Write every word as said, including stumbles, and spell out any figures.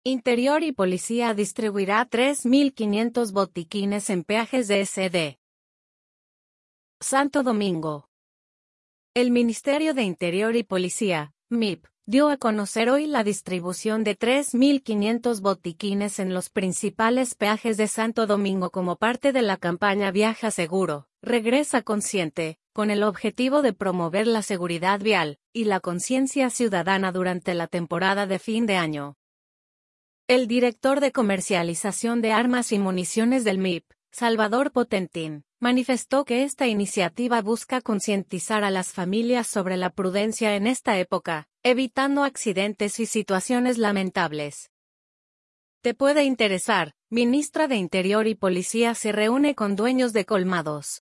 Interior y Policía distribuirá tres mil quinientos botiquines en peajes de S D. Santo Domingo. El Ministerio de Interior y Policía, M I P, dio a conocer hoy la distribución de tres mil quinientos botiquines en los principales peajes de Santo Domingo como parte de la campaña Viaja Seguro, Regresa Consciente, con el objetivo de promover la seguridad vial y la conciencia ciudadana durante la temporada de fin de año. El director de comercialización de armas y municiones del M I P, Salvador Potentín, manifestó que esta iniciativa busca concientizar a las familias sobre la prudencia en esta época, evitando accidentes y situaciones lamentables. Te puede interesar, Ministra de Interior y Policía se reúne con dueños de colmados.